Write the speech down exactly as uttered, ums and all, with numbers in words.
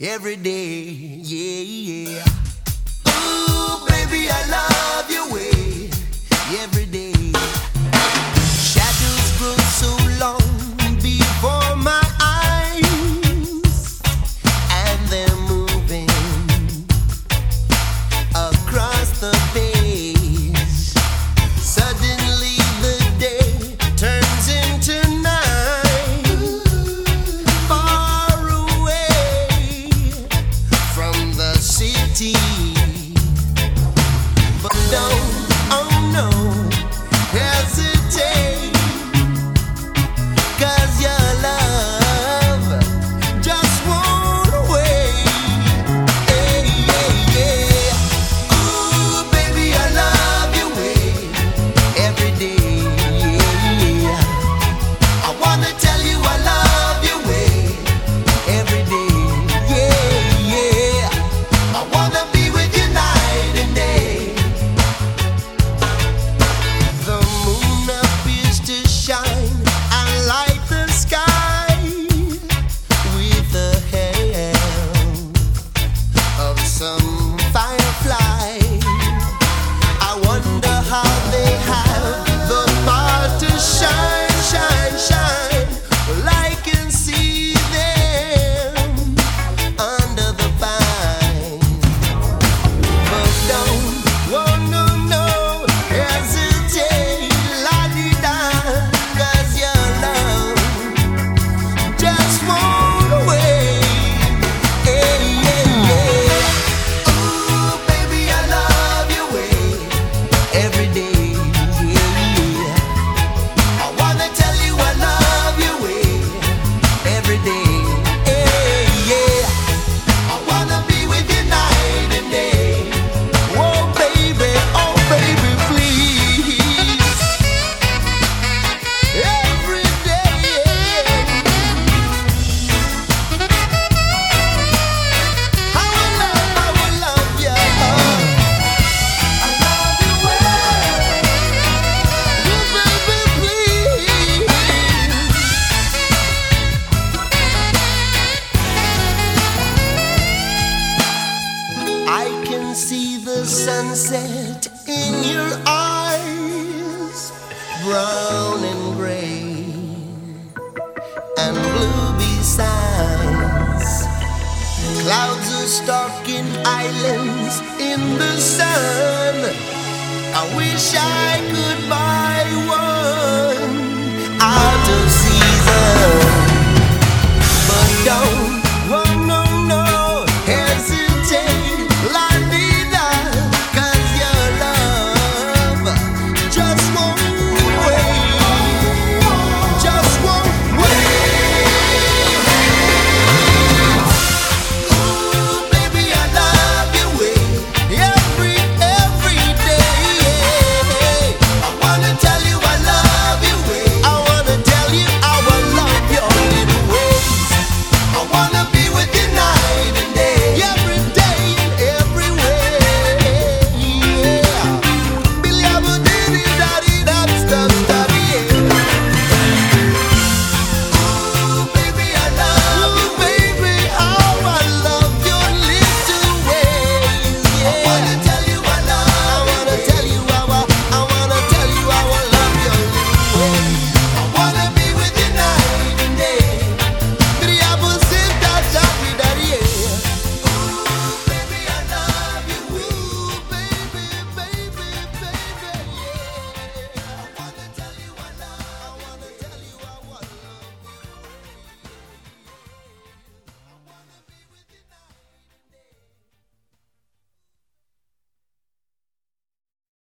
every day, yeah, yeah. Ooh, baby, I love your way every day. Shadows grow so long before my eyes, and they're moving across the page. Suddenly the day turns into night, far away from the city. But don't, oh no, hesitate, 'cause your love just won't wait. Hey, yeah, yeah. Ooh, baby, I love your way every day. Yeah. I wanna tell you I love your way every day. Yeah, yeah. I wanna be with you night and day. The moon appears to shine and light the sky with the help of some firefly. I wonder how they have the power to shine, shine, shine. Well, I can see them under the pine. But don't, oh no, no, hesitate, la-di-da, 'cause your love just won't wait. Hey, yeah, yeah. Ooh, baby, I love your way every day. Yeah, yeah. I wanna tell you I love your way every day. Hey, yeah. I wanna be with you night and day. Oh baby, oh baby, please. Every day. I will love, I will love you. I love you well. Oh baby, please. I can see the sunset in your eyes, brown and gray and blue besides. Clouds are stalking islands in the sun. I wish I could buy one out of